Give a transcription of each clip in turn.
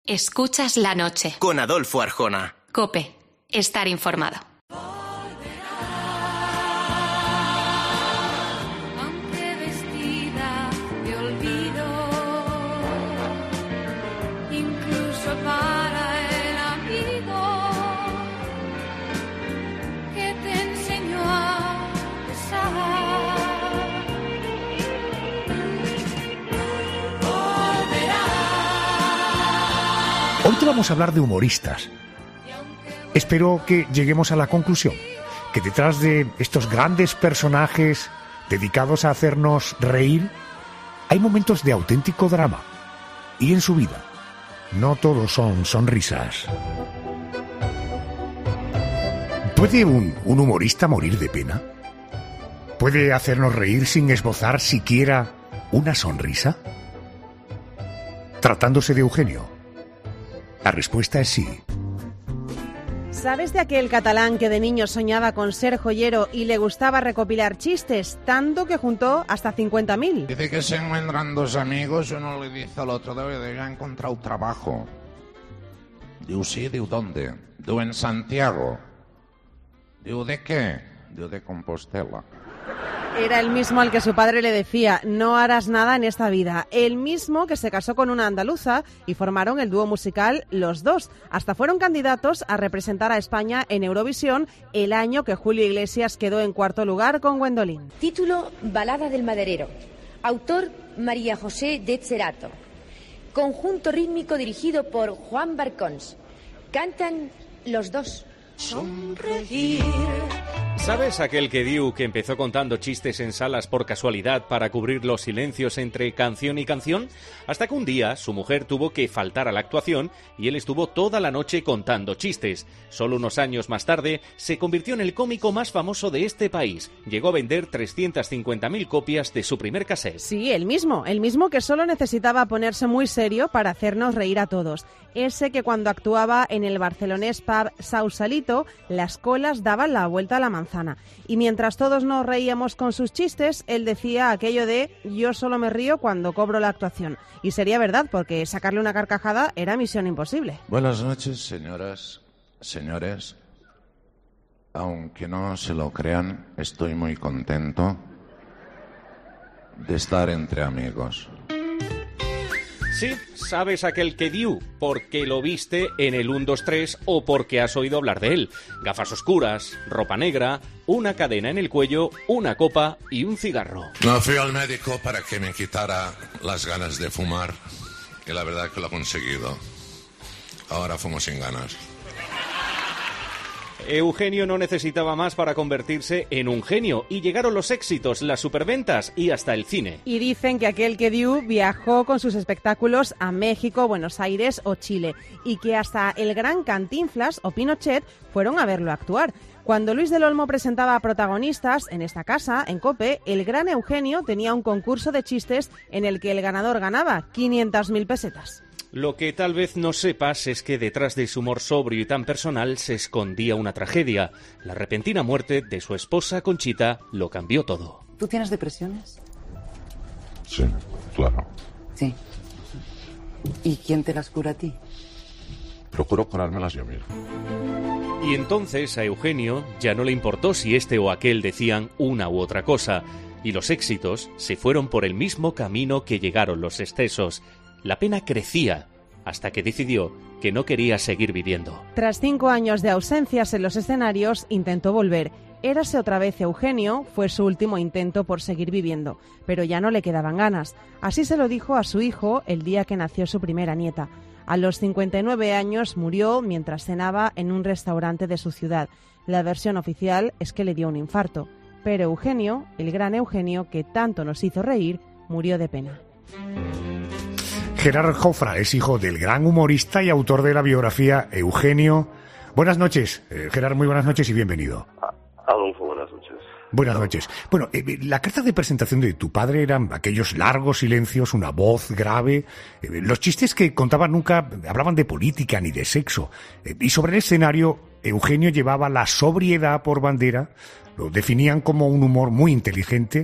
Escuchas la noche. Con Adolfo Arjona. COPE. Estar informado. Aunque vestida de olvido, incluso para el amigo que te enseñó a besar. Hoy te vamos a hablar de humoristas. Espero que lleguemos a la conclusión, que detrás de estos grandes personajes dedicados a hacernos reír, hay momentos de auténtico drama. Y en su vida, no todos son sonrisas. ¿Puede un humorista morir de pena? ¿Puede hacernos reír sin esbozar siquiera una sonrisa? Tratándose de Eugenio, la respuesta es sí. ¿Sabes de aquel catalán que de niño soñaba con ser joyero y le gustaba recopilar chistes, tanto que juntó hasta 50.000? Dice que se encuentran dos amigos, uno le dice al otro, debe haber encontrado trabajo. Diu, sí, diu, ¿dónde? Diu, en Santiago. Diu, ¿de qué? Diu, de Compostela. Era el mismo al que su padre le decía, no harás nada en esta vida. El mismo que se casó con una andaluza y formaron el dúo musical Los Dos. Hasta fueron candidatos a representar a España en Eurovisión el año que Julio Iglesias quedó en cuarto lugar con Gwendolyn. Título: Balada del Maderero. Autor: María José de Cerato. Conjunto rítmico dirigido por Juan Barcons. Cantan Los Dos. Sonreír. ¿Sabes aquel que diu que empezó contando chistes en salas por casualidad para cubrir los silencios entre canción y canción? Hasta que un día su mujer tuvo que faltar a la actuación y él estuvo toda la noche contando chistes. Solo unos años más tarde se convirtió en el cómico más famoso de este país. Llegó a vender 350.000 copias de su primer casete. Sí, el mismo que solo necesitaba ponerse muy serio para hacernos reír a todos. Ese que cuando actuaba en el barcelonés pub Sausalito, las colas daban la vuelta a la manzana. Y mientras todos nos reíamos con sus chistes, él decía aquello de yo solo me río cuando cobro la actuación. Y sería verdad, porque sacarle una carcajada era misión imposible. Buenas noches, señoras, señores. Aunque no se lo crean, estoy muy contento de estar entre amigos. Sí, sabes aquel que diu, porque lo viste en el 1, 2, 3 o porque has oído hablar de él. Gafas oscuras, ropa negra, una cadena en el cuello, una copa y un cigarro. No, fui al médico para que me quitara las ganas de fumar y la verdad que lo he conseguido. Ahora fumo sin ganas. Eugenio no necesitaba más para convertirse en un genio y llegaron los éxitos, las superventas y hasta el cine. Y dicen que aquel que diu viajó con sus espectáculos a México, Buenos Aires o Chile y que hasta el gran Cantinflas o Pinochet fueron a verlo actuar. Cuando Luis del Olmo presentaba a protagonistas en esta casa, en COPE, el gran Eugenio tenía un concurso de chistes en el que el ganador ganaba 500.000 pesetas. Lo que tal vez no sepas es que detrás de su humor sobrio y tan personal se escondía una tragedia. La repentina muerte de su esposa Conchita lo cambió todo. ¿Tú tienes depresiones? Sí, claro. Sí. ¿Y quién te las cura a ti? Procuro curármelas yo mismo. Y entonces a Eugenio ya no le importó si este o aquel decían una u otra cosa, y los éxitos se fueron por el mismo camino que llegaron los excesos. La pena crecía hasta que decidió que no quería seguir viviendo. Tras 5 años de ausencias en los escenarios, intentó volver. Érase otra vez Eugenio, fue su último intento por seguir viviendo, pero ya no le quedaban ganas. Así se lo dijo a su hijo el día que nació su primera nieta. A los 59 años murió mientras cenaba en un restaurante de su ciudad. La versión oficial es que le dio un infarto. Pero Eugenio, el gran Eugenio que tanto nos hizo reír, murió de pena. Gerard Jofra es hijo del gran humorista y autor de la biografía Eugenio. Buenas noches, Gerard, muy buenas noches y bienvenido. Adolfo, buenas noches. Buenas noches. Bueno, la carta de presentación de tu padre eran aquellos largos silencios, una voz grave. Los chistes que contaban nunca hablaban de política ni de sexo. Y sobre el escenario, Eugenio llevaba la sobriedad por bandera. Lo definían como un humor muy inteligente.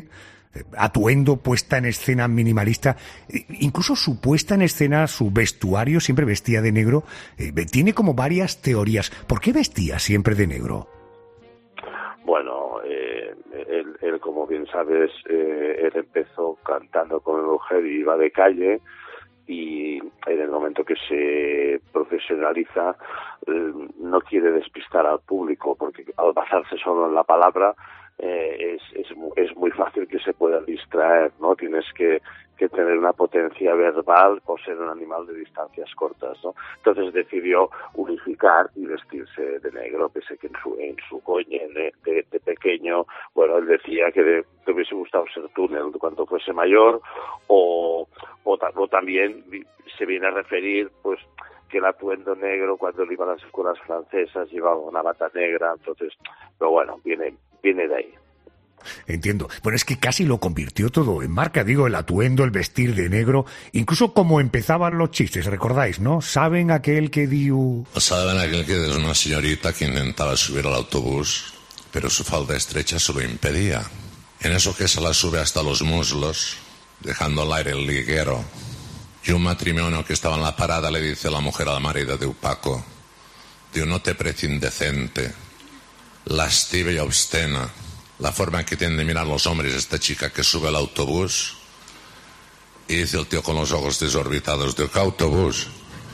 atuendo, puesta en escena minimalista, incluso su puesta en escena, su vestuario, siempre vestía de negro, tiene como varias teorías. ¿Por qué vestía siempre de negro? Bueno, él como bien sabes, él empezó cantando con el mujer y iba de calle, y en el momento que se profesionaliza no quiere despistar al público, porque al basarse solo en la palabra es muy fácil que se pueda distraer, ¿no? Tienes que tener una potencia verbal o ser un animal de distancias cortas, ¿no? Entonces decidió unificar y vestirse de negro, pese que en su coñe de pequeño, bueno, él decía que le hubiese gustado ser túnel cuando fuese mayor, o también se viene a referir, pues, que el atuendo negro cuando él iba a las escuelas francesas llevaba una bata negra, entonces, pero bueno, viene de ahí. Entiendo. Bueno, es que casi lo convirtió todo en marca, digo, el atuendo, el vestir de negro, incluso como empezaban los chistes, ¿recordáis, no? ¿Saben aquel que diu...? Saben aquel que es una señorita que intentaba subir al autobús, pero su falda estrecha se lo impedía. En eso que se la sube hasta los muslos, dejando al aire el liguero. Y un matrimonio que estaba en la parada le dice a la mujer al marido de Paco, diu, no te parece indecente, lasciva y obscena la forma que tienen de mirar los hombres esta chica que sube al autobús? Y dice el tío con los ojos desorbitados, diu, ¿qué autobús?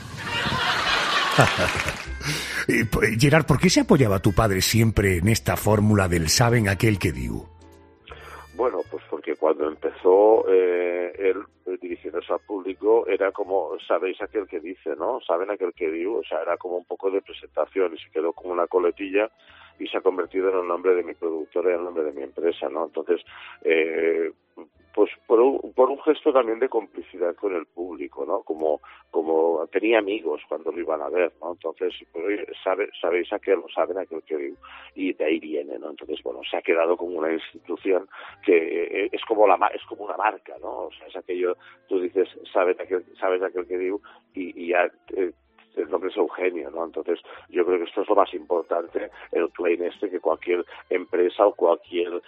Gerard, ¿por qué se apoyaba tu padre siempre en esta fórmula del saben aquel que diu? Bueno, pues porque cuando empezó él dirigiéndose al público era como, sabéis aquel que dice, ¿no? Saben aquel que digo, o sea, era como un poco de presentación y se quedó como una coletilla y se ha convertido en el nombre de mi productora y en el nombre de mi empresa, ¿no? Entonces, pues por un gesto también de complicidad con el público, ¿no? Como tenía amigos cuando lo iban a ver, ¿no? Entonces, pues, sabéis aquel, o saben aquel que digo, y de ahí viene, ¿no? Entonces, bueno, se ha quedado como una institución que es como una marca, ¿no? O sea, es aquello, tú dices, sabes aquel que digo, y ya el nombre es Eugenio, ¿no? Entonces, yo creo que esto es lo más importante, el claim que cualquier empresa o cualquier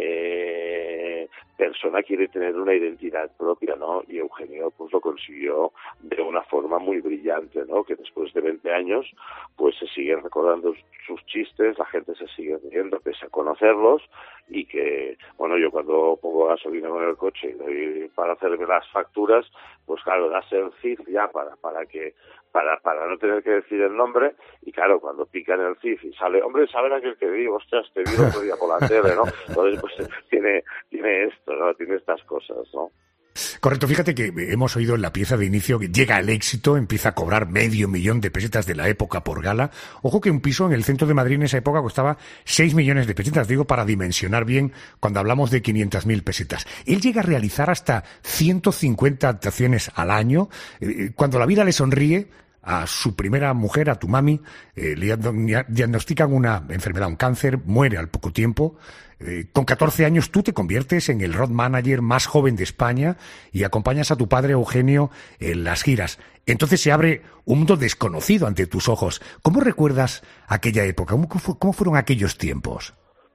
persona quiere tener una identidad propia, ¿no? Y Eugenio, pues lo consiguió de una forma muy brillante, ¿no? Que después de 20 años, pues se siguen recordando sus chistes, la gente se sigue riendo pese a conocerlos, y que, bueno, yo cuando pongo gasolina con el coche y para hacerme las facturas, pues claro, das el CIF ya para no tener que decir el nombre, y claro, cuando pican el CIF y sale, hombre, ¿saben aquel que digo? Ostras, te vi el otro día por la tele, ¿no? Entonces, pues tiene esto, ¿no? Tiene estas cosas, ¿no? Correcto, fíjate que hemos oído en la pieza de inicio que llega al éxito, empieza a cobrar 500.000 de pesetas de la época por gala. Ojo que un piso en el centro de Madrid en esa época costaba 6 millones de pesetas, digo, para dimensionar bien cuando hablamos de 500.000 pesetas. Él llega a realizar hasta 150 actuaciones al año. Cuando la vida le sonríe, a su primera mujer, a tu mami, le diagnostican una enfermedad, un cáncer, muere al poco tiempo. Con 14 años tú te conviertes en el road manager más joven de España y acompañas a tu padre Eugenio en las giras. Entonces se abre un mundo desconocido ante tus ojos. ¿Cómo recuerdas aquella época? ¿Cómo fueron aquellos tiempos?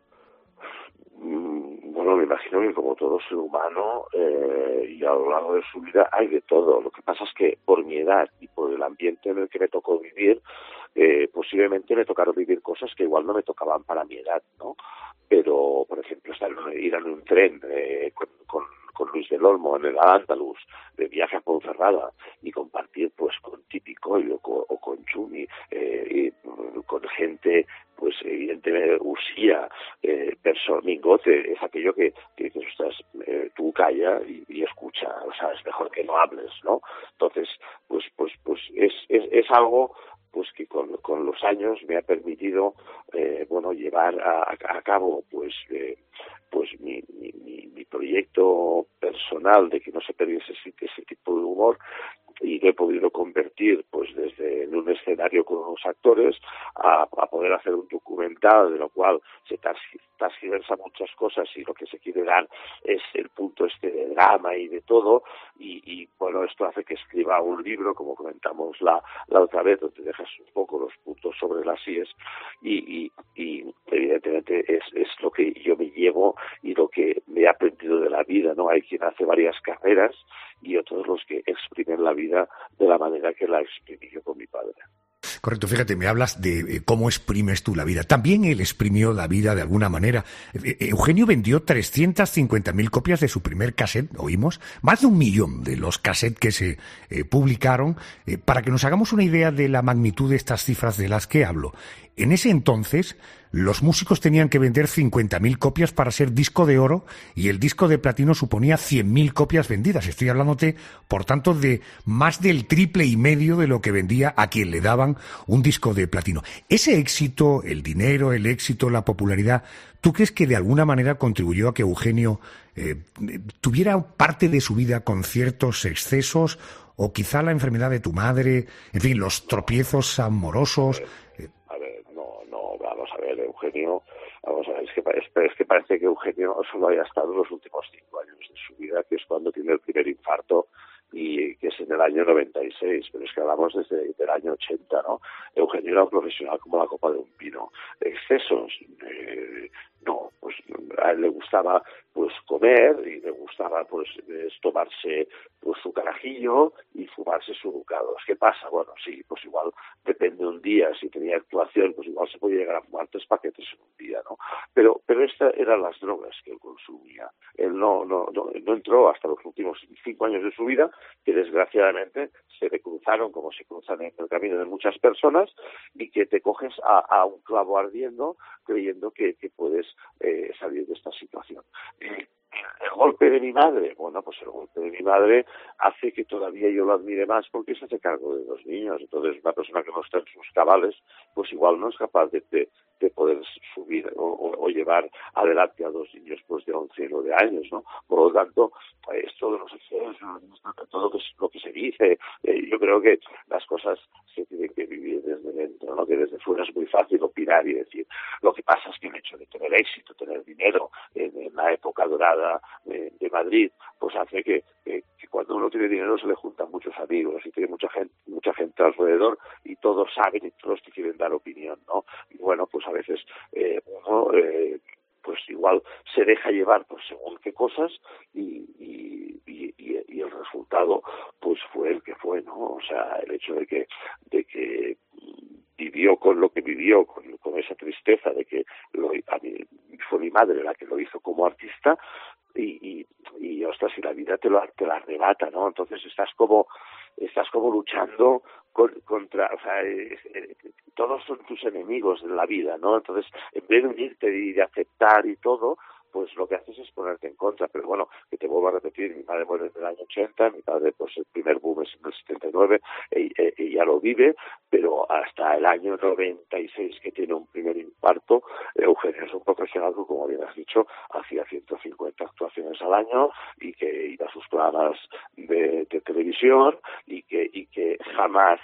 Bueno, me imagino que como todo ser humano y a lo largo de su vida hay de todo. Lo que pasa es que por mi edad y por el ambiente en el que me tocó vivir, posiblemente me tocaron vivir cosas que igual no me tocaban para mi edad, ¿no? Pero, por ejemplo, ir en un tren con Luis del Olmo en el Al-Ándalus, de viaje a Ponferrada, y compartir pues con Típico o con Chumi, y con gente, pues evidentemente Usía, Mingote, es aquello que dices, ostras, tú calla y escucha, o sea, es mejor que no hables, ¿no? Entonces, pues es algo pues que con los años me ha permitido llevar a cabo pues mi proyecto personal de que no se perdiese ese tipo de humor, y lo he podido convertir pues desde en un escenario con unos actores, a poder hacer un documental de lo cual se transgiversa muchas cosas y lo que se quiere dar es el punto de drama y de todo, y bueno, esto hace que escriba un libro, como comentamos la otra vez, donde dejas un poco los puntos sobre las íes, y evidentemente es lo que yo me llevo y lo que me he aprendido de la vida, ¿no? Hay quien hace varias carreras y otros los que exprimen la vida de la manera que la exprimí yo con mi padre. Correcto, fíjate, me hablas de cómo exprimes tú la vida. También él exprimió la vida de alguna manera. Eugenio vendió 350.000 copias de su primer cassette, oímos, más de 1 millón de los cassettes que se publicaron. Para que nos hagamos una idea de la magnitud de estas cifras de las que hablo, en ese entonces los músicos tenían que vender 50.000 copias para ser disco de oro y el disco de platino suponía 100.000 copias vendidas. Estoy hablándote, por tanto, de más del triple y medio de lo que vendía a quien le daban un disco de platino. Ese éxito, el dinero, el éxito, la popularidad, ¿tú crees que de alguna manera contribuyó a que Eugenio tuviera parte de su vida con ciertos excesos, o quizá la enfermedad de tu madre, en fin, los tropiezos amorosos? Eugenio, vamos a ver, es que parece que Eugenio solo haya estado en los últimos 5 años de su vida, que es cuando tiene el primer infarto, y que es en el año 96, pero es que hablamos desde el año 80, ¿no? Eugenio era un profesional como la copa de un pino. Excesos, no, pues a él le gustaba pues comer y le gustaba pues tomarse pues su carajillo y fumarse su ducados. ¿Qué pasa? Bueno, sí, pues igual depende un día, si tenía actuación, pues igual se podía llegar a fumar 3 paquetes en un día, ¿no? Pero estas eran las drogas que él consumía. Él no entró hasta los últimos 5 años de su vida, que desgraciadamente se le cruzaron como se cruzan en el camino de muchas personas, y que te coges a un clavo ardiendo creyendo que puedes salir de esta situación. El golpe de mi madre, bueno, pues el golpe de mi madre hace que todavía yo lo admire más, porque se hace cargo de 2 niños. Entonces, una persona que no está en sus cabales, pues igual no es capaz de poder subir o llevar adelante a 2 niños pues de 11 y 9 años, ¿no? Por lo tanto, esto de los excesos, todo lo que se dice, yo creo que las cosas se tienen que vivir desde dentro, ¿no? Que desde fuera es muy fácil opinar y decir. Lo que pasa es que el hecho de tener éxito, tener dinero en la época dorada de Madrid, pues hace que cuando uno tiene dinero se le juntan muchos amigos y tiene mucha gente alrededor, y todos saben y todos te quieren dar opinión, ¿no? Y bueno, pues a veces uno pues igual se deja llevar por según qué cosas, y el resultado pues fue el que fue, ¿no? O sea, el hecho de que vivió con lo que vivió, con esa tristeza de que fue mi madre la que lo hizo como artista, y ostras, si la vida te la arrebata, ¿no? Entonces estás como luchando contra, o sea, todos son tus enemigos en la vida, ¿no? Entonces, en vez de unirte y de aceptar y todo, pues lo que haces es ponerte en contra. Pero bueno, que te vuelvo a repetir, mi madre muere en el año 80, mi padre pues el primer boom es en el 79, ella lo vive, pero hasta el año 96, que tiene un primer infarto, Eugenio es un profesional que, como bien has dicho, hacía 150 actuaciones al año, y que iba a sus programas de televisión, y que jamás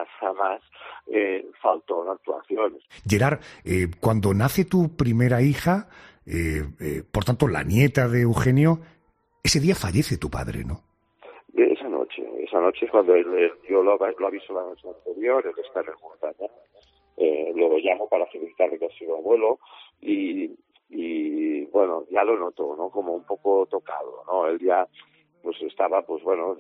faltó una actuación. Gerard, cuando nace tu primera hija, por tanto la nieta de Eugenio, ese día fallece tu padre, ¿no? Esa noche es cuando yo lo aviso la noche anterior, él está en el montaña, luego llamo para felicitarle que ha sido abuelo, y bueno, ya lo noto, ¿no? Como un poco tocado, ¿no? Él ya pues estaba, pues bueno,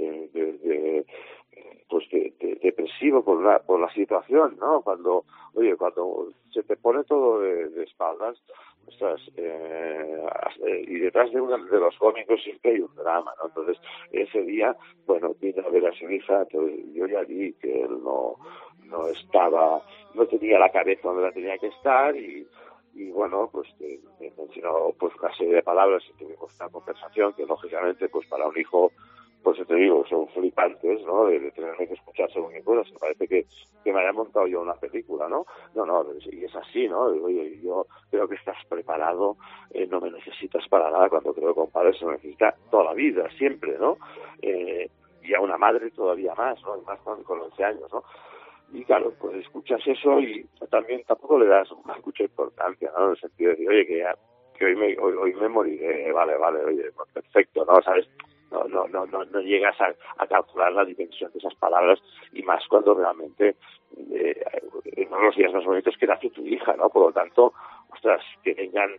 depresivo por la situación, ¿no? Cuando se te pone todo de espaldas, ostras, y detrás de los cómicos siempre hay un drama, ¿no? Entonces, ese día, bueno, vino a ver a su hija, entonces yo ya vi que él no tenía la cabeza donde la tenía que estar, y bueno, pues me mencionó pues una serie de palabras, y tuvimos una conversación que lógicamente pues para un hijo, pues te digo, son flipantes, ¿no? De tenerme que escuchar según qué cosas, que parece que me haya montado yo una película, ¿no? No, y es así, ¿no? Oye, yo creo que estás preparado, no me necesitas para nada, cuando creo que un padre se necesita toda la vida, siempre, ¿no? Y a una madre todavía más, ¿no? Y más con 11 años, ¿no? Y claro, pues escuchas eso y también tampoco le das mucha importancia, ¿no? En el sentido de decir, oye, que hoy me moriré, vale, oye, pues perfecto, ¿no? ¿Sabes? No llegas a calcular la dimensión de esas palabras, y más cuando realmente en uno de los días más bonitos que nace tu hija, ¿no? Por lo tanto, ostras, que vengan...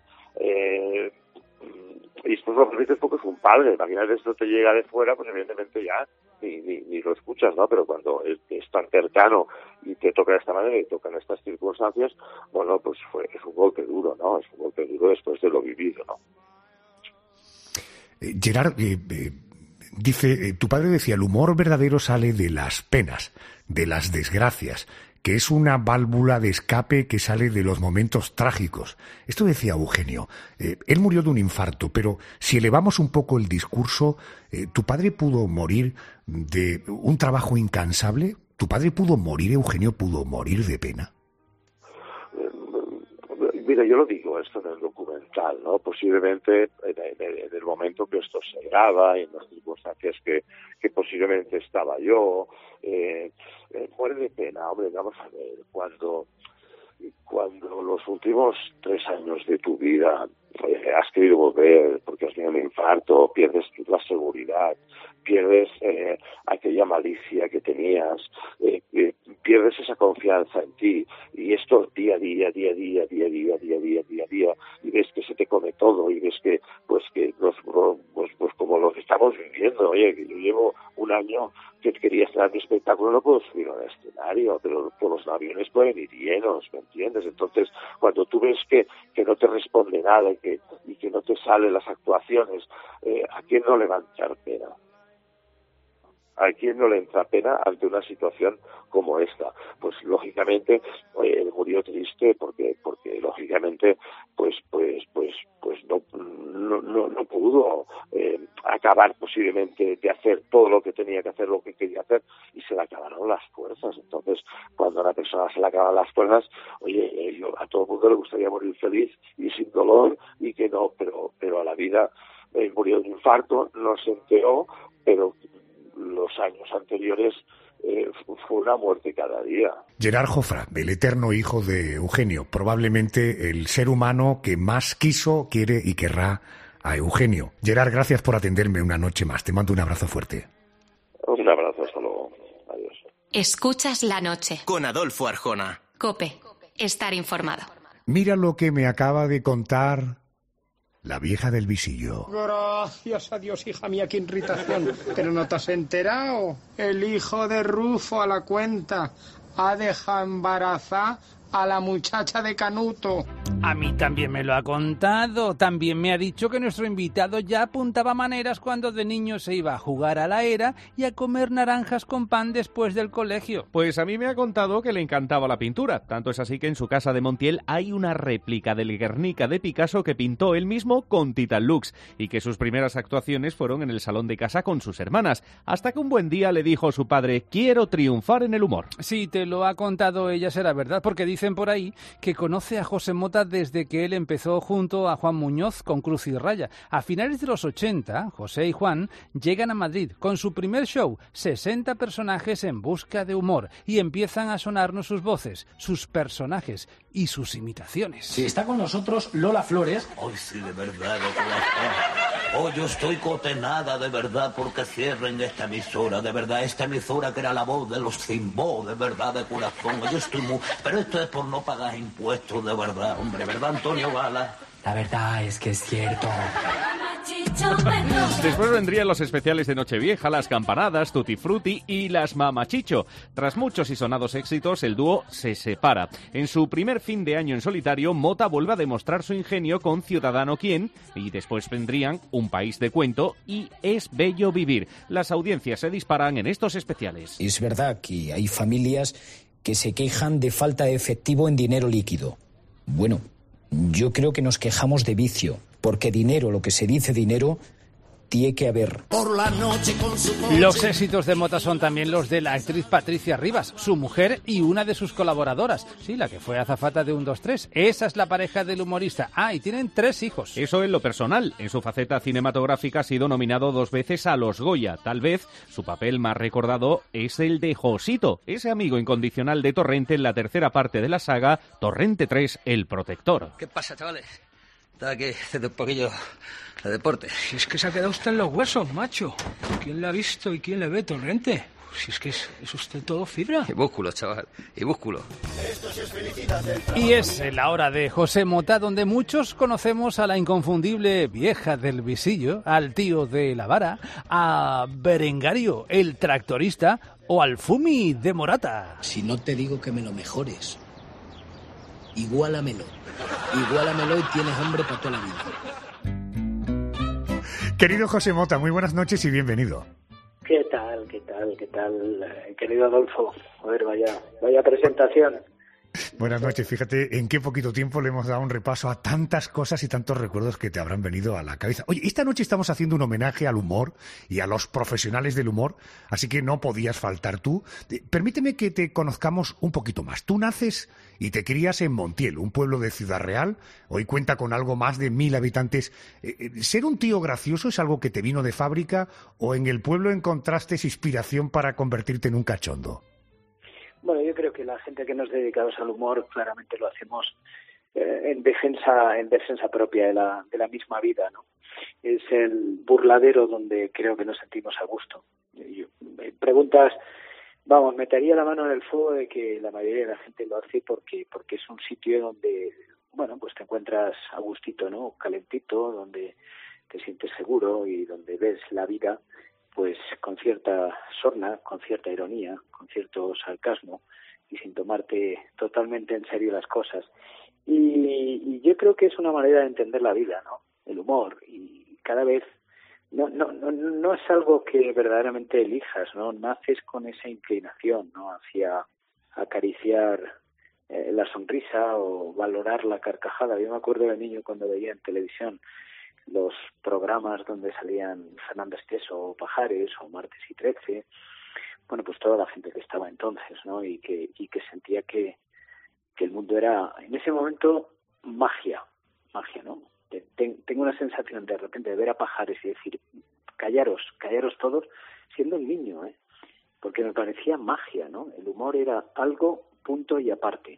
y esto lo permites porque es un padre. Imagínate, esto te llega de fuera, pues evidentemente ya ni lo escuchas, ¿no? Pero cuando es tan cercano y te toca de esta manera y toca en estas circunstancias, bueno, pues es un golpe duro, ¿no? Es un golpe duro después de lo vivido, ¿no? Gerard, dice, tu padre decía, el humor verdadero sale de las penas, de las desgracias, que es una válvula de escape que sale de los momentos trágicos. Esto decía Eugenio. Él murió de un infarto, pero si elevamos un poco el discurso, ¿tu padre pudo morir de un trabajo incansable? ¿Tu padre pudo morir, Eugenio, pudo morir de pena? Mira, yo lo digo esto en el documental, ¿no? Posiblemente en el momento que esto se graba, en las circunstancias que posiblemente estaba yo, muere de pena. Hombre, vamos a ver, cuando los últimos 3 años de tu vida has querido volver porque has tenido un infarto, pierdes la seguridad, pierdes aquella malicia que tenías, pierdes esa confianza en ti, y esto día a día, y ves que se te come todo, y ves que pues como lo que estamos viviendo, oye, que yo llevo un año que quería estar en mi espectáculo, no puedo subir al escenario, pero por los aviones pueden ir llenos, ¿me entiendes? Entonces, cuando tú ves que no te responde nada y que no te salen las actuaciones, ¿a quién no le va a entrar pena? ¿A quién no le entra pena ante una situación como esta? Pues lógicamente él murió triste porque lógicamente pues no pudo acabar posiblemente de hacer todo lo que tenía que hacer, lo que quería hacer, y se le acabaron las fuerzas. Entonces, cuando a una persona se le acaban las fuerzas, oye, a todo el mundo le gustaría morir feliz y sin dolor, y que no, pero a la vida murió de un infarto, no se enteró, pero los años anteriores fue una muerte cada día. Gerard Jofra, el eterno hijo de Eugenio, probablemente el ser humano que más quiso, quiere y querrá a Eugenio. Gerard, gracias por atenderme una noche más. Te mando un abrazo fuerte. Un abrazo, hasta luego. Adiós. Escuchas la noche. Con Adolfo Arjona. COPE. Estar informado. Mira lo que me acaba de contar la vieja del visillo. Gracias a Dios, hija mía, qué irritación. Pero no te has enterado. El hijo de Rufo a la cuenta ha dejado embarazada a la muchacha de Canuto. A mí también me lo ha contado. También me ha dicho que nuestro invitado ya apuntaba maneras cuando de niño se iba a jugar a la era y a comer naranjas con pan después del colegio. Pues a mí me ha contado que le encantaba la pintura. Tanto es así que en su casa de Montiel hay una réplica del Guernica de Picasso que pintó él mismo con Titan Lux, y que sus primeras actuaciones fueron en el salón de casa con sus hermanas, hasta que un buen día le dijo a su padre: quiero triunfar en el humor. Sí, te lo ha contado ella, será verdad, porque dicen por ahí que conoce a José Mota desde que él empezó junto a Juan Muñoz con Cruz y Raya. A finales de los 80, José y Juan llegan a Madrid con su primer show, 60 personajes en busca de humor, y empiezan a sonarnos sus voces, sus personajes y sus imitaciones. Si está con nosotros Lola Flores. Ay, sí, de verdad, de corazón. Oh, yo estoy condenada de verdad porque cierren esta emisora, de verdad, esta emisora que era la voz de los sin voz, de verdad, de corazón. Yo estoy muy... Pero esto es por no pagar impuestos, de verdad, hombre, ¿verdad, Antonio Gala? La verdad es que es cierto. Después vendrían los especiales de Nochevieja, las campanadas, Tutti Frutti y las Mamachicho. Tras muchos y sonados éxitos, el dúo se separa. En su primer fin de año en solitario, Mota vuelve a demostrar su ingenio con Ciudadano Quién, y después vendrían Un país de cuento y Es bello vivir. Las audiencias se disparan en estos especiales. Es verdad que hay familias que se quejan de falta de efectivo en dinero líquido. Bueno, yo creo que nos quejamos de vicio, porque dinero, lo que se dice dinero, tiene que haber. Por la noche con su coche. Los éxitos de Mota son también los de la actriz Patricia Rivas, su mujer y una de sus colaboradoras. Sí, la que fue azafata de 1-2-3. Esa es la pareja del humorista. Ah, y tienen 3 hijos. Eso en lo personal. En su faceta cinematográfica ha sido nominado 2 veces a los Goya. Tal vez su papel más recordado es el de Josito, ese amigo incondicional de Torrente en la tercera parte de la saga Torrente 3, El Protector. ¿Qué pasa, chavales? Estaba aquí haciendo un poquillo de deporte. Si es que se ha quedado usted en los huesos, macho. ¿Quién le ha visto y quién le ve, Torrente? Si es que es usted todo fibra. Y músculo, chaval, y músculo. Y es la hora de José Mota, donde muchos conocemos a la inconfundible vieja del visillo, al tío de la vara, a Berengario, el tractorista, o al Fumi de Morata. Si no te digo que me lo mejores, igualamelo y tienes hambre para toda la vida. Querido José Mota, muy buenas noches y bienvenido. ¿Qué tal, querido Adolfo? A ver, vaya presentación. Buenas noches. Fíjate en qué poquito tiempo le hemos dado un repaso a tantas cosas y tantos recuerdos que te habrán venido a la cabeza. Oye, esta noche estamos haciendo un homenaje al humor y a los profesionales del humor, así que no podías faltar tú. Permíteme que te conozcamos un poquito más. Tú naces y te crías en Montiel, un pueblo de Ciudad Real. Hoy cuenta con algo más de 1000 habitantes. ¿Ser un tío gracioso es algo que te vino de fábrica o en el pueblo encontraste inspiración para convertirte en un cachondo? Bueno, yo creo que la gente que nos dedicamos al humor claramente lo hacemos en defensa propia de la misma vida, ¿no? Es el burladero donde creo que nos sentimos a gusto. Me preguntas, vamos, metería la mano en el fuego de que la mayoría de la gente lo hace porque es un sitio donde, bueno, pues te encuentras a gustito, ¿no? Calentito, donde te sientes seguro y donde ves la vida pues con cierta sorna, con cierta ironía, con cierto sarcasmo y sin tomarte totalmente en serio las cosas. Y yo creo que es una manera de entender la vida, ¿no? El humor, y cada vez no es algo que verdaderamente elijas, ¿no? Naces con esa inclinación, ¿no? Hacia acariciar la sonrisa o valorar la carcajada. Yo me acuerdo de niño cuando veía en televisión los programas donde salían Fernando Esteso o Pajares o Martes y 13, bueno, pues toda la gente que estaba entonces, ¿no? Y que sentía que el mundo era, en ese momento, magia, ¿no? Tengo una sensación de repente de ver a Pajares y decir, callaros todos, siendo un niño, porque me parecía magia, ¿no? El humor era algo punto y aparte.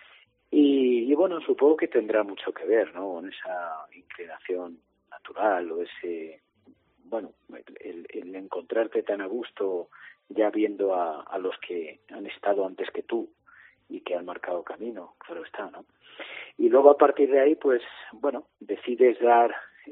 Y bueno, supongo que tendrá mucho que ver, ¿no? Con esa inclinación natural o ese, bueno, el encontrarte tan a gusto ya viendo a los que han estado antes que tú y que han marcado camino, claro está, ¿no? Y luego a partir de ahí, pues, bueno, decides dar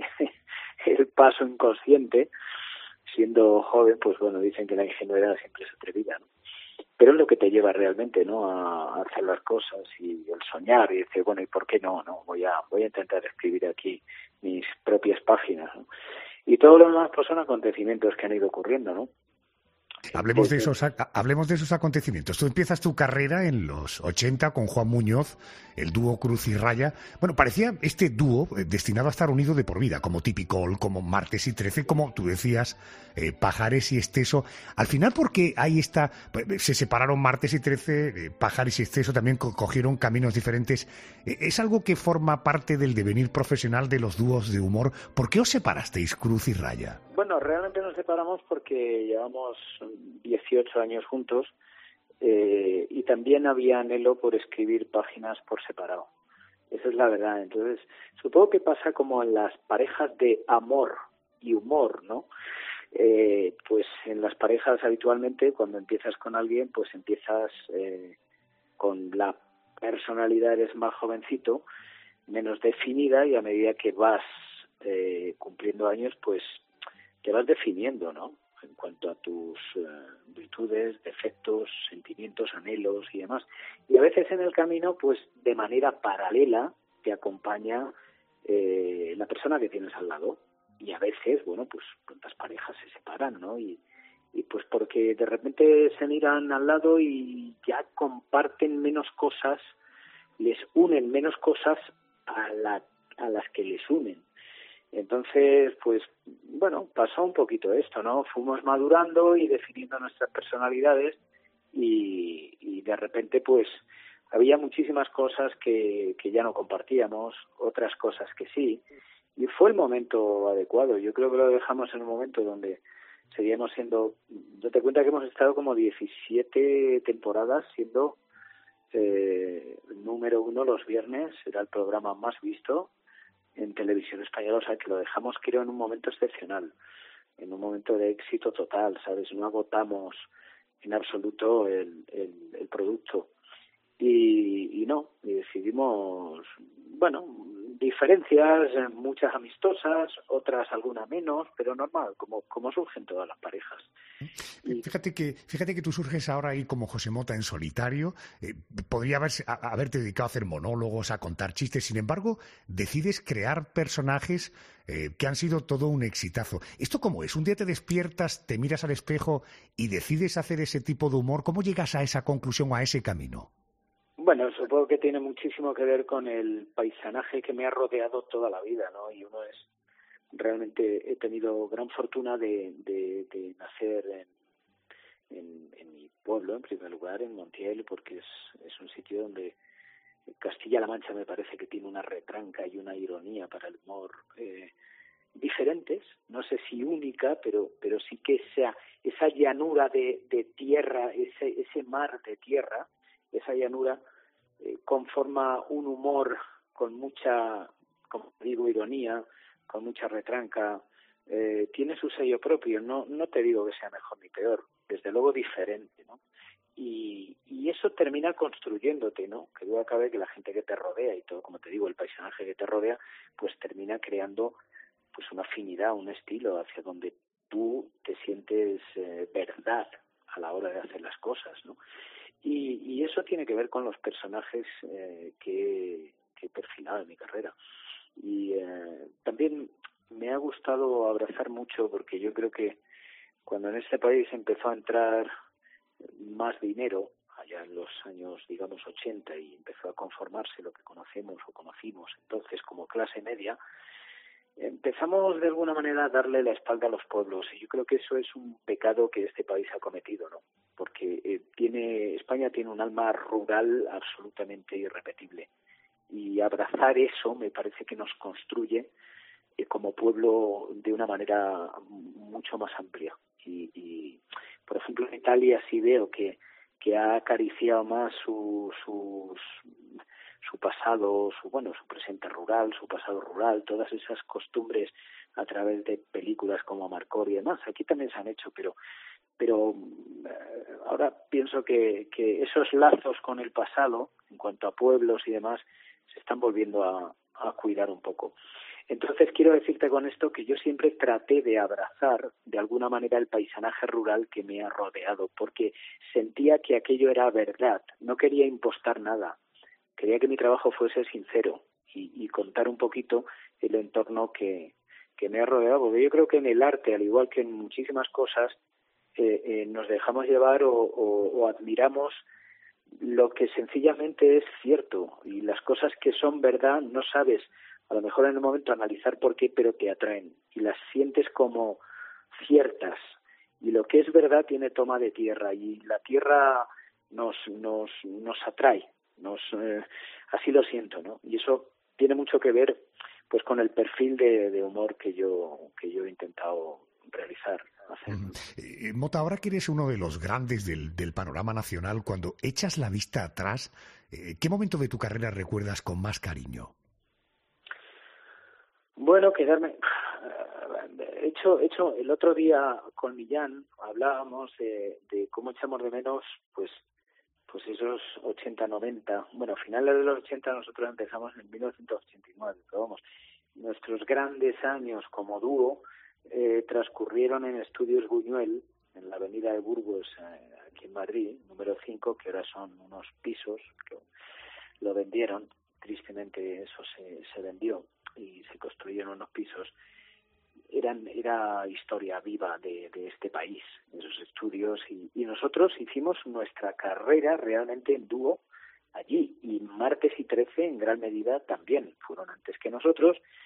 el paso inconsciente. Siendo joven, pues bueno, dicen que la ingenuidad siempre es atrevida, ¿no? Pero es lo que te lleva realmente, ¿no? A hacer las cosas y el soñar y decir, bueno, ¿y por qué no? Voy a intentar escribir aquí mis propias páginas, ¿no? Y todo lo demás pues son acontecimientos que han ido ocurriendo, ¿no? Hablemos de esos acontecimientos. Tú empiezas tu carrera en los 80 con Juan Muñoz, el dúo Cruz y Raya. Bueno, parecía este dúo destinado a estar unido de por vida, como Tipicol, como Martes y 13, como tú decías, Pajares y Esteso. Al final, porque se separaron Martes y 13, Pajares y Esteso también cogieron caminos diferentes. ¿Es algo que forma parte del devenir profesional de los dúos de humor? ¿Por qué os separasteis, Cruz y Raya? Bueno, realmente nos separamos porque llevamos 18 años juntos y también había anhelo por escribir páginas por separado. Esa es la verdad. Entonces, supongo que pasa como en las parejas de amor y humor, ¿no? Pues en las parejas habitualmente cuando empiezas con alguien, pues empiezas con la personalidad, eres más jovencito, menos definida, y a medida que vas cumpliendo años, pues te vas definiendo, ¿no? En cuanto a tus virtudes, defectos, sentimientos, anhelos y demás. Y a veces en el camino, pues de manera paralela, te acompaña la persona que tienes al lado. Y a veces, bueno, pues cuántas parejas se separan, ¿no? Y pues porque de repente se miran al lado y ya comparten menos cosas, les unen menos cosas a las que les unen. Entonces, pues, bueno, pasó un poquito esto, ¿no? Fuimos madurando y definiendo nuestras personalidades y de repente, pues, había muchísimas cosas que ya no compartíamos, otras cosas que sí, y fue el momento adecuado. Yo creo que lo dejamos en un momento donde seguíamos siendo, date cuenta que hemos estado como 17 temporadas siendo número 1 los viernes, era el programa más visto en televisión española, o sea que lo dejamos, creo, en un momento excepcional, en un momento de éxito total, ¿sabes? No agotamos en absoluto el producto y decidimos, bueno, diferencias, muchas amistosas, otras alguna menos, pero normal, como surgen todas las parejas. Fíjate que tú surges ahora ahí como José Mota en solitario. Podría haberte dedicado a hacer monólogos, a contar chistes. Sin embargo, decides crear personajes que han sido todo un exitazo. ¿Esto cómo es? Un día te despiertas, te miras al espejo y decides hacer ese tipo de humor. ¿Cómo llegas a esa conclusión o a ese camino? Bueno, supongo que tiene muchísimo que ver con el paisanaje que me ha rodeado toda la vida, ¿no? Y uno es, realmente he tenido gran fortuna de nacer en mi pueblo, en primer lugar, en Montiel, porque es un sitio donde Castilla-La Mancha me parece que tiene una retranca y una ironía para el humor diferentes, no sé si única, pero sí que esa llanura de tierra, ese mar de tierra, esa llanura conforma un humor con mucha, como digo, ironía, con mucha retranca, tiene su sello propio, no te digo que sea mejor ni peor, desde luego diferente, ¿no? Y eso termina construyéndote, ¿no? Que duda cabe que la gente que te rodea y todo, como te digo, el paisaje que te rodea, pues termina creando pues una afinidad, un estilo hacia donde tú te sientes verdad a la hora de hacer las cosas, ¿no? Y eso tiene que ver con los personajes que he perfilado en mi carrera. Y también me ha gustado abrazar mucho, porque yo creo que cuando en este país empezó a entrar más dinero, allá en los años, digamos, 80, y empezó a conformarse lo que conocimos entonces como clase media, empezamos de alguna manera a darle la espalda a los pueblos, y yo creo que eso es un pecado que este país ha cometido, ¿no? Porque España tiene un alma rural absolutamente irrepetible, y abrazar eso me parece que nos construye como pueblo de una manera mucho más amplia. Y por ejemplo, en Italia sí veo que ha acariciado más su pasado, su presente rural, su pasado rural, todas esas costumbres a través de películas como Amarcord y demás. Aquí también se han hecho, pero ahora pienso que esos lazos con el pasado, en cuanto a pueblos y demás, se están volviendo a cuidar un poco. Entonces quiero decirte con esto que yo siempre traté de abrazar de alguna manera el paisanaje rural que me ha rodeado, porque sentía que aquello era verdad, no quería impostar nada, quería que mi trabajo fuese sincero y contar un poquito el entorno que me ha rodeado, porque yo creo que en el arte, al igual que en muchísimas cosas, nos dejamos llevar o admiramos lo que sencillamente es cierto, y las cosas que son verdad no sabes a lo mejor en el momento analizar por qué, pero te atraen y las sientes como ciertas, y lo que es verdad tiene toma de tierra, y la tierra nos atrae, así lo siento, ¿no? Y eso tiene mucho que ver pues con el perfil de humor que yo he intentado realizar. Mota, ahora que eres uno de los grandes del panorama nacional, cuando echas la vista atrás, ¿qué momento de tu carrera recuerdas con más cariño? Bueno, hecho el otro día con Millán hablábamos de cómo echamos de menos pues esos 80-90, bueno, a finales de los 80 nosotros empezamos en 1989, pero vamos, nuestros grandes años como dúo transcurrieron en Estudios Buñuel, en la avenida de Burgos, aquí en Madrid, número 5, que ahora son unos pisos, que lo vendieron, tristemente eso se vendió y se construyeron unos pisos. Era historia viva de este país, esos estudios, y nosotros hicimos nuestra carrera realmente en dúo allí, y Martes y 13 en gran medida también fueron antes que nosotros,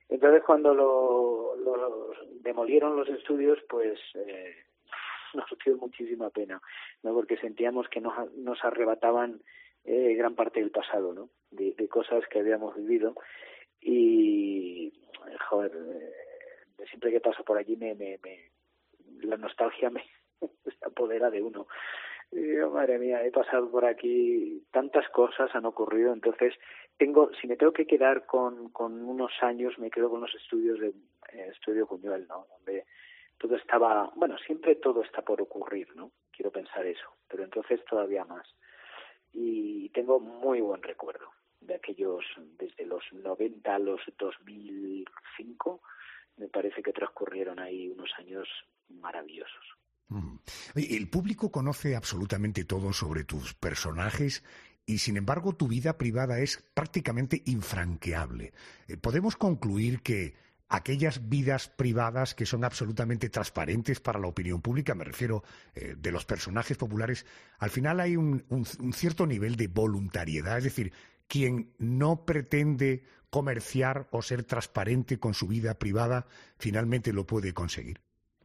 Entonces, cuando lo demolieron los estudios, pues nos dio muchísima pena, ¿no? Porque sentíamos que nos arrebataban gran parte del pasado, ¿no? De cosas que habíamos vivido. Y, joder, siempre que paso por allí la nostalgia me se apodera de uno. Y digo, madre mía, he pasado por aquí, tantas cosas han ocurrido, entonces si me tengo que quedar con unos años, me quedo con los estudios de Estudio Buñuel, ¿no? Donde todo estaba, bueno, siempre todo está por ocurrir, ¿no? Quiero pensar eso, pero entonces todavía más. Y tengo muy buen recuerdo de aquellos, desde los 90 a los 2005, me parece que transcurrieron ahí unos años maravillosos. El público conoce absolutamente todo sobre tus personajes y, sin embargo, tu vida privada es prácticamente infranqueable. ¿Podemos concluir que aquellas vidas privadas que son absolutamente transparentes para la opinión pública, me refiero de los personajes populares, al final hay un cierto nivel de voluntariedad? Es decir, quien no pretende comerciar o ser transparente con su vida privada, finalmente lo puede conseguir.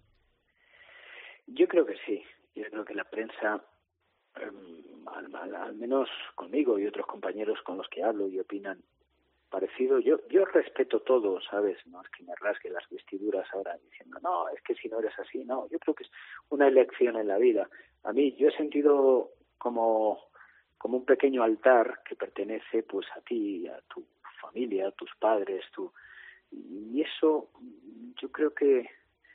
Yo creo que sí. Yo creo que la prensa, al menos conmigo y otros compañeros con los que hablo y opinan parecido, yo respeto todo, ¿sabes? No es que me rasgue las vestiduras ahora diciendo, no, es que si no eres así, no. Yo creo que es una elección en la vida. A mí, yo he sentido como un pequeño altar que pertenece pues a ti, a tu familia, a tus padres, y eso yo creo que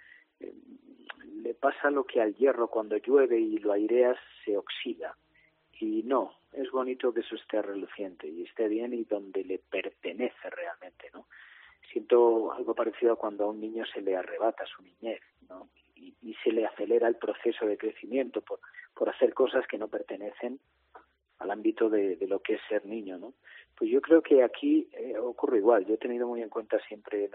le pasa lo que al hierro cuando llueve y lo aireas se oxida. Y no, es bonito que eso esté reluciente y esté bien y donde le pertenece realmente, ¿no? Siento algo parecido a cuando a un niño se le arrebata su niñez, ¿no? Y se le acelera el proceso de crecimiento por hacer cosas que no pertenecen al ámbito de lo que es ser niño, ¿no? Pues yo creo que aquí ocurre igual. Yo he tenido muy en cuenta siempre,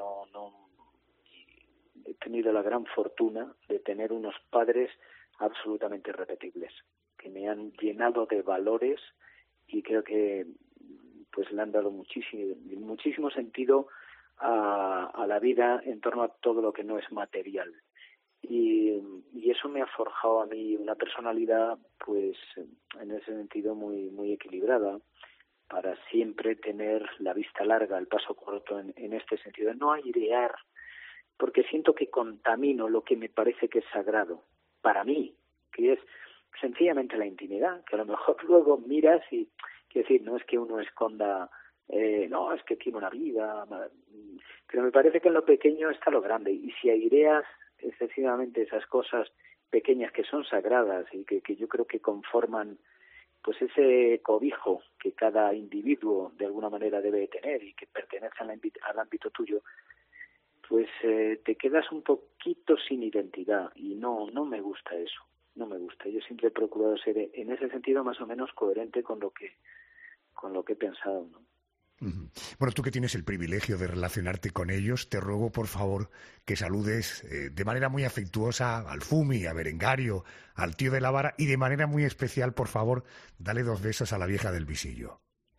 he tenido la gran fortuna de tener unos padres absolutamente irrepetibles, que me han llenado de valores y creo que pues le han dado muchísimo sentido a la vida en torno a todo lo que no es material. Y eso me ha forjado a mí una personalidad, pues en ese sentido muy equilibrada, para siempre tener la vista larga, el paso corto en este sentido, no airear, porque siento que contamino lo que me parece que es sagrado para mí, que es sencillamente la intimidad, que a lo mejor luego miras y, quiero decir, no es que uno esconda, no, es que tiene una vida, pero me parece que en lo pequeño está lo grande, y si aireas excesivamente esas cosas pequeñas que son sagradas y que yo creo que conforman pues ese cobijo que cada individuo de alguna manera debe tener y que pertenece al ámbito tuyo, pues te quedas un poquito sin identidad y no me gusta eso, no me gusta. Yo siempre he procurado ser en ese sentido más o menos coherente con lo que he pensado, ¿no? Bueno, tú que tienes el privilegio de relacionarte con ellos, te ruego por favor que saludes de manera muy afectuosa al Fumi, a Berengario, al tío de la vara y de manera muy especial, por favor, dale 2 besos a la vieja del visillo.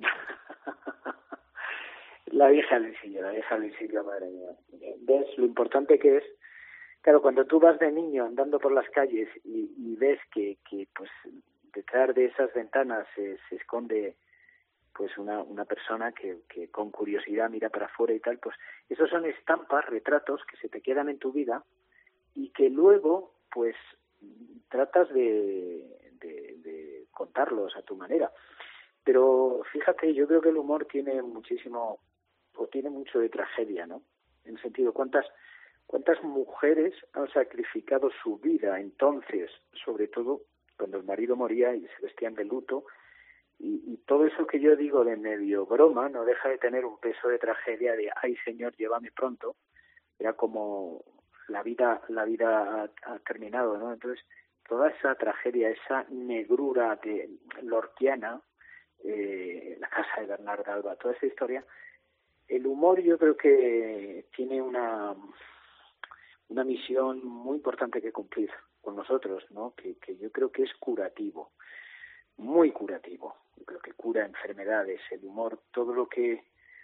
La vieja del visillo, madre mía. ¿Ves lo importante que es? Claro, cuando tú vas de niño andando por las calles y ves que pues detrás de esas ventanas se esconde pues una persona que con curiosidad mira para afuera y tal, pues esos son estampas, retratos que se te quedan en tu vida y que luego pues tratas de contarlos a tu manera. Pero fíjate, yo creo que el humor tiene mucho de tragedia, ¿no? En el sentido, ¿cuántas mujeres han sacrificado su vida entonces, sobre todo cuando el marido moría y se vestían de luto? Y todo eso que yo digo de medio broma no deja de tener un peso de tragedia de ¡ay, Señor, llévame pronto! Era como la vida ha terminado, ¿no? Entonces, toda esa tragedia, esa negrura lorquiana, la casa de Bernarda Alba, toda esa historia, el humor yo creo que tiene una misión muy importante que cumplir con nosotros, ¿no? Que yo creo que es curativo, muy curativo. Yo creo que cura enfermedades, el humor, todo lo que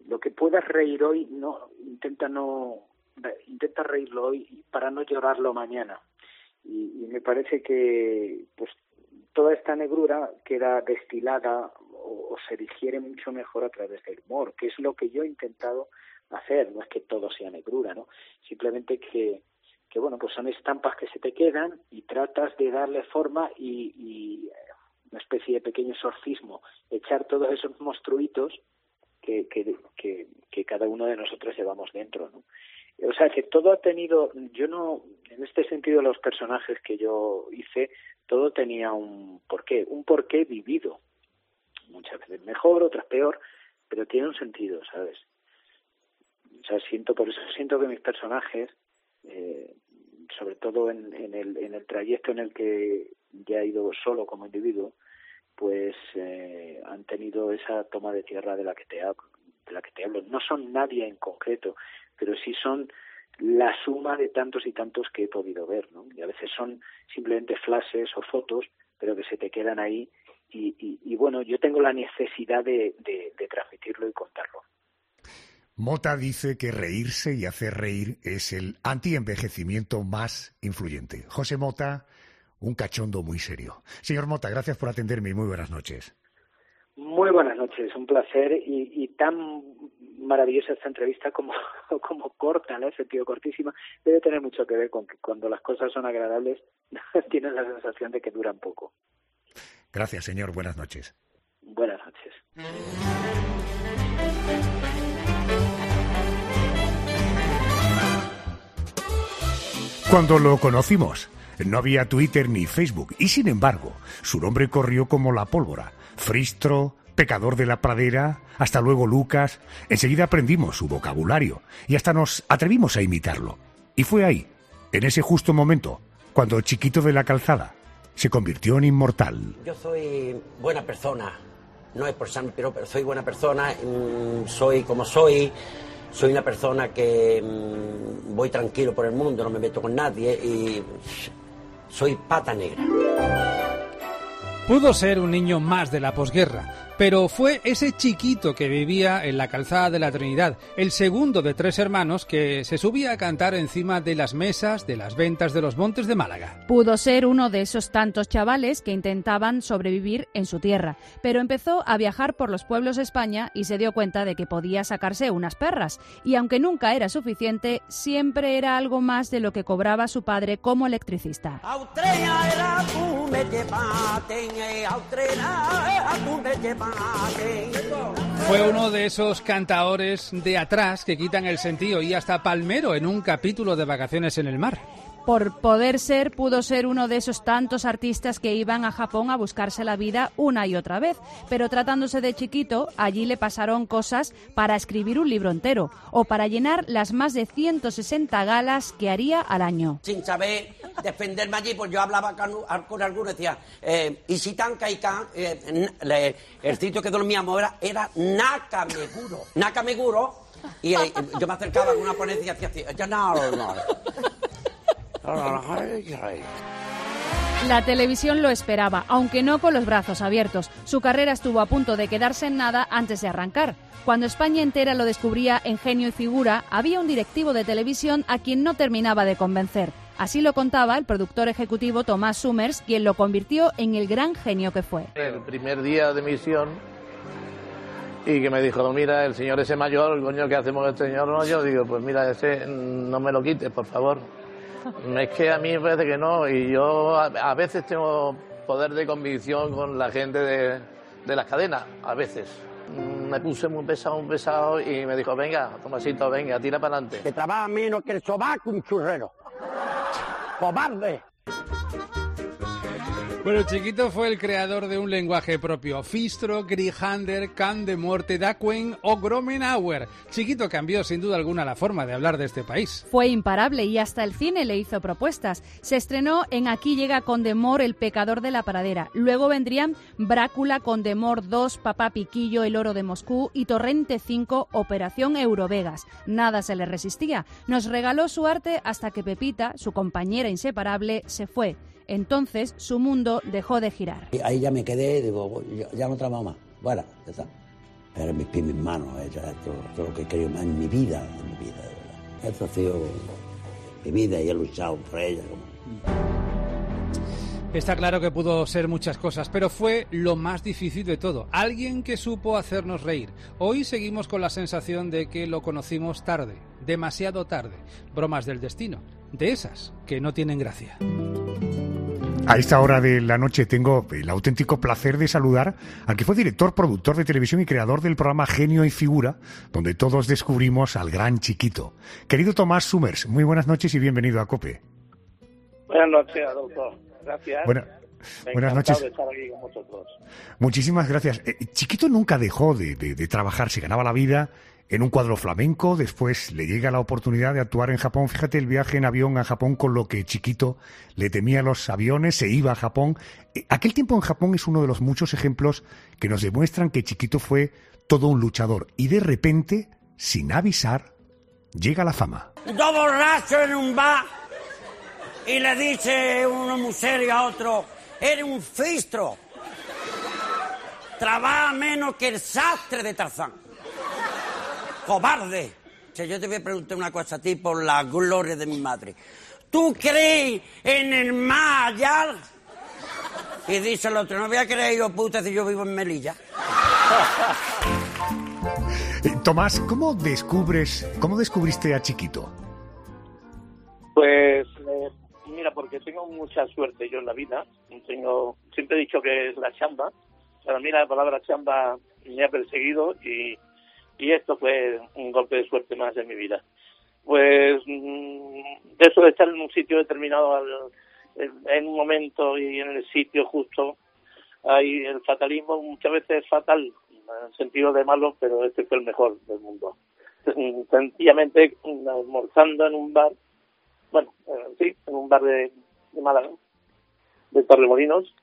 lo que puedas reír hoy, intenta reírlo hoy para no llorarlo mañana. Y me parece que pues toda esta negrura queda destilada o se digiere mucho mejor a través del humor, que es lo que yo he intentado hacer. No es que todo sea negrura, ¿no? Simplemente que bueno, pues son estampas que se te quedan y tratas de darle forma y una especie de pequeño exorcismo, echar todos esos monstruitos que cada uno de nosotros llevamos dentro, ¿no? O sea, que todo ha tenido, en este sentido los personajes que yo hice, todo tenía un porqué vivido. Muchas veces mejor, otras peor, pero tiene un sentido, ¿sabes? O sea, por eso siento que mis personajes, sobre todo en el trayecto en el que ya he ido solo como individuo, pues han tenido esa toma de tierra de la que te hablo. No son nadie en concreto, pero sí son la suma de tantos y tantos que he podido ver, ¿no? Y a veces son simplemente flashes o fotos, pero que se te quedan ahí y bueno, yo tengo la necesidad de transmitirlo y contarlo. Mota dice que reírse y hacer reír es el anti-envejecimiento más influyente. José Mota, un cachondo muy serio. Señor Mota, gracias por atenderme y muy buenas noches. Muy buenas noches, un placer y tan maravillosa esta entrevista como corta, ¿no? En sentido cortísima. Debe tener mucho que ver con que cuando las cosas son agradables tienes la sensación de que duran poco. Gracias, señor. Buenas noches. Buenas noches. Cuando lo conocimos, no había Twitter ni Facebook y, sin embargo, su nombre corrió como la pólvora. Fristro, Pecador de la Pradera, hasta luego Lucas. Enseguida aprendimos su vocabulario y hasta nos atrevimos a imitarlo. Y fue ahí, en ese justo momento, cuando Chiquito de la Calzada se convirtió en inmortal. Yo soy buena persona, no es por ser pero soy buena persona, soy como soy una persona que voy tranquilo por el mundo, no me meto con nadie y soy pata negra. Pudo ser un niño más de la posguerra, pero fue ese chiquito que vivía en la Calzada de la Trinidad, el segundo de 3 hermanos que se subía a cantar encima de las mesas de las ventas de los Montes de Málaga. Pudo ser uno de esos tantos chavales que intentaban sobrevivir en su tierra, pero empezó a viajar por los pueblos de España y se dio cuenta de que podía sacarse unas perras, y aunque nunca era suficiente, siempre era algo más de lo que cobraba su padre como electricista. Fue uno de esos cantaores de atrás que quitan el sentido y hasta palmero en un capítulo de Vacaciones en el Mar. Pudo ser uno de esos tantos artistas que iban a Japón a buscarse la vida una y otra vez, pero tratándose de chiquito, allí le pasaron cosas para escribir un libro entero o para llenar las más de 160 galas que haría al año. Sin saber defenderme allí, pues yo hablaba con algunos, decía, y si tan caican, el sitio que dormíamos era Nakameguro, y yo me acercaba con una ponencia y hacía así, no. La televisión lo esperaba, aunque no con los brazos abiertos. Su carrera estuvo a punto de quedarse en nada antes de arrancar. Cuando España entera lo descubría en genio y figura, había un directivo de televisión a quien no terminaba de convencer. Así lo contaba el productor ejecutivo Tomás Summers, quien lo convirtió en el gran genio que fue. El primer día de emisión, y que me dijo, mira, el señor ese mayor, coño, ¿qué hacemos con este señor? No, yo digo, pues mira, ese no me lo quites, por favor. Es que a mí me parece que no, y yo a veces tengo poder de convicción con la gente de las cadenas, a veces. Me puse muy pesado y me dijo, venga, Tomasito, venga, tira para adelante. Que trabaja menos que el sobaco un churrero. ¡Cobarde! Bueno, Chiquito fue el creador de un lenguaje propio. Fistro, Grijander, Can de Morte, Daquen o Gromenauer. Chiquito cambió sin duda alguna la forma de hablar de este país. Fue imparable y hasta el cine le hizo propuestas. Se estrenó en Aquí llega Condemor, El pecador de la pradera. Luego vendrían Brácula, Condemor 2, Papá Piquillo, El oro de Moscú y Torrente 5, Operación Eurovegas. Nada se le resistía. Nos regaló su arte hasta que Pepita, su compañera inseparable, se fue. Entonces su mundo dejó de girar. Ahí ya me quedé, digo, ya no trabajo más. Bueno, ya está. Era mis pies, mis manos, ella, todo lo que he querido más en mi vida, de verdad. Esto ha sido mi vida y he luchado por ella. Está claro que pudo ser muchas cosas, pero fue lo más difícil de todo. Alguien que supo hacernos reír. Hoy seguimos con la sensación de que lo conocimos tarde, demasiado tarde. Bromas del destino, de esas que no tienen gracia. A esta hora de la noche tengo el auténtico placer de saludar al que fue director, productor de televisión y creador del programa Genio y Figura, donde todos descubrimos al gran Chiquito. Querido Tomás Summers, muy buenas noches y bienvenido a COPE. Buenas noches, doctor. Gracias. Buenas noches. De estar aquí con vosotros. Muchísimas gracias. Chiquito nunca dejó de trabajar, se ganaba la vida en un cuadro flamenco, después le llega la oportunidad de actuar en Japón. Fíjate el viaje en avión a Japón, con lo que Chiquito le temía los aviones, se iba a Japón. Aquel tiempo en Japón es uno de los muchos ejemplos que nos demuestran que Chiquito fue todo un luchador y de repente, sin avisar, llega la fama. Dos borrachos en un bar y le dice uno muy serio a otro: eres un fistro, trabaja menos que el sastre de Tarzán. ¡Cobarde! Si yo te voy a preguntar una cosa a ti por la gloria de mi madre. ¿Tú crees en el más allá? Y dice el otro: no voy a creer yo, puta, si yo vivo en Melilla. Tomás, ¿cómo descubriste a Chiquito? Pues mira, porque tengo mucha suerte yo en la vida. Siempre he dicho que es la chamba. Para mí la palabra chamba me ha perseguido y esto fue un golpe de suerte más en mi vida. Pues eso de estar en un sitio determinado en un momento y en el sitio justo, hay el fatalismo muchas veces es fatal, en el sentido de malo, pero este fue el mejor del mundo. Sencillamente almorzando en un bar, en un bar de Málaga, de Torremolinos,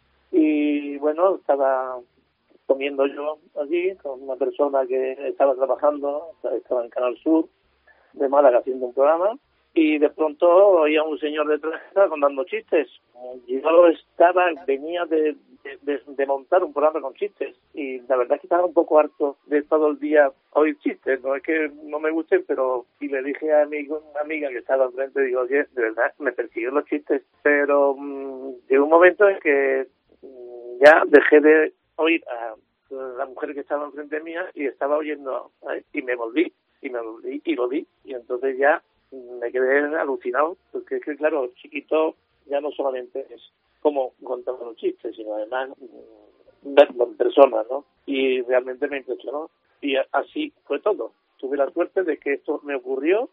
y bueno, estaba comiendo yo allí con una persona que estaba trabajando, estaba en Canal Sur de Málaga haciendo un programa, y de pronto oía un señor detrás contando chistes. Yo venía de montar un programa con chistes, y la verdad es que estaba un poco harto de todo el día oír chistes. No es que no me gusten, pero y le dije a una amiga que estaba enfrente, digo: oye, de verdad me persiguen los chistes. Pero llegó un momento en que ya dejé de oír a la mujer que estaba enfrente mía y estaba oyendo, y me volví y lo vi, y entonces ya me quedé alucinado, porque es que claro, Chiquito ya no solamente es como contando los chistes, sino además verlo en persona, ¿no? Y realmente me impresionó, y así fue todo. Tuve la suerte de que esto me ocurrió,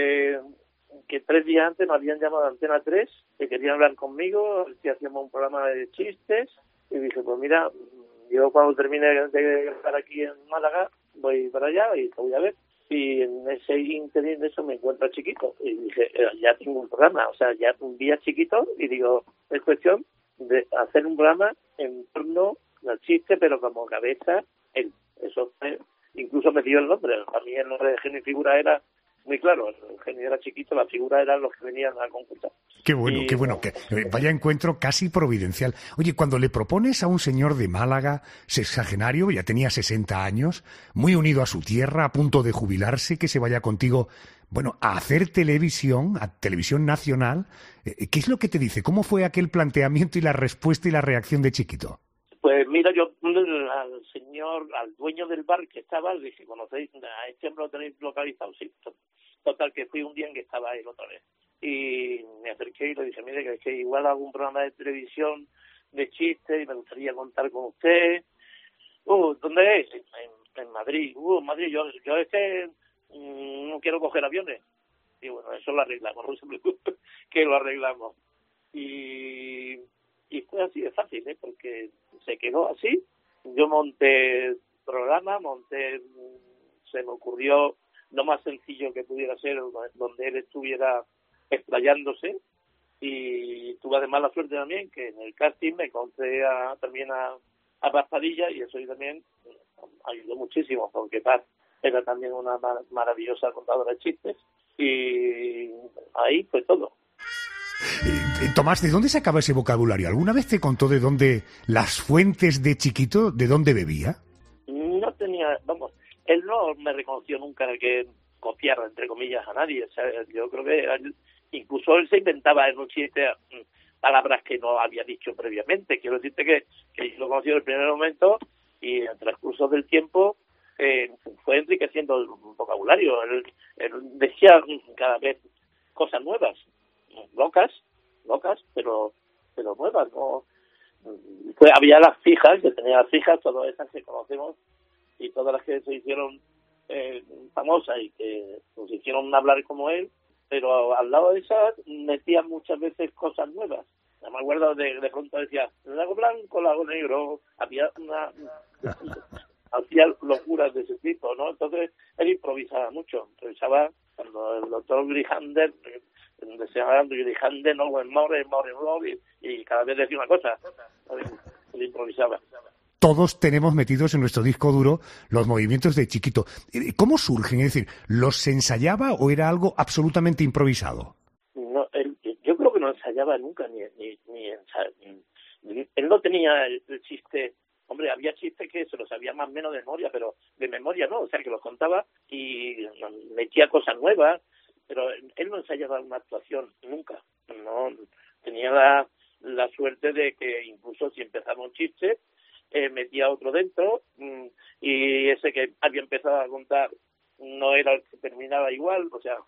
que 3 días antes me habían llamado a Antena 3, que querían hablar conmigo, que hacíamos un programa de chistes, y dije: pues mira, yo cuando termine de estar aquí en Málaga voy para allá y te voy a ver. Y en ese interín de eso me encuentro a Chiquito y dije: ya tengo un programa, o sea, ya vi a Chiquito y digo, es cuestión de hacer un programa en torno al chiste, pero como cabeza él. Eso fue, incluso me dio el nombre. Para mí el nombre de Genio y Figura era muy claro. El genio era Chiquito, la figura eran los que venían a concursar. Qué bueno, que vaya encuentro casi providencial. Oye, cuando le propones a un señor de Málaga, sexagenario, ya tenía 60 años, muy unido a su tierra, a punto de jubilarse, que se vaya contigo, a hacer televisión, a televisión nacional, ¿qué es lo que te dice? ¿Cómo fue aquel planteamiento y la respuesta y la reacción de Chiquito? Pues mira, yo al dueño del bar que estaba, le dije: ¿conocéis a este hombre? ¿Lo tenéis localizado? Sí. Total, que fui un día en que estaba él otra vez. Y me acerqué y le dije: mire, que es que igual hago un programa de televisión de chistes y me gustaría contar con usted. ¿Dónde es? En Madrid. Madrid, yo es que no quiero coger aviones. Y bueno, eso lo arreglamos, no se preocupe, que lo arreglamos. Y fue así de fácil, porque se quedó así. Yo monté programa, se me ocurrió lo más sencillo que pudiera ser, donde él estuviera explayándose, y tuve además la suerte también que en el casting me encontré también a Paz Padilla, y eso también ayudó muchísimo, porque Paz era también una maravillosa contadora de chistes, y ahí fue todo. Tomás, ¿de dónde sacaba ese vocabulario? ¿Alguna vez te contó de dónde las fuentes de Chiquito, de dónde bebía? No tenía tenía, vamos, él no me reconoció nunca que copiara, entre comillas, a nadie. O sea, yo creo que incluso él se inventaba en un chiste palabras que no había dicho previamente. Quiero decirte que yo lo conocí en el primer momento y en el transcurso del tiempo fue enriqueciendo el vocabulario. Él decía cada vez cosas nuevas, locas, pero nuevas, ¿no? Había las fijas, que tenía las fijas, todas esas que conocemos y todas las que se hicieron famosas y que nos hicieron hablar como él, pero al lado de esas metía muchas veces cosas nuevas. No me acuerdo de pronto decía lago blanco, lago negro, hacía locuras de ese tipo, ¿no? Entonces él improvisaba mucho, cuando el doctor Grijander deseaba Grijander, no, more, y cada vez decía una cosa, él improvisaba. Todos tenemos metidos en nuestro disco duro los movimientos de Chiquito. ¿Cómo surgen? Es decir, ¿los ensayaba o era algo absolutamente improvisado? No, yo creo que no ensayaba nunca, ni él no tenía el chiste. Hombre, había chistes que se los sabía más o menos de memoria, pero de memoria no, o sea, que los contaba y metía cosas nuevas, pero él no ensayaba una actuación nunca. No tenía la suerte de que incluso si empezaba un chiste, metía otro dentro, y ese que había empezado a contar no era el que terminaba igual, o sea,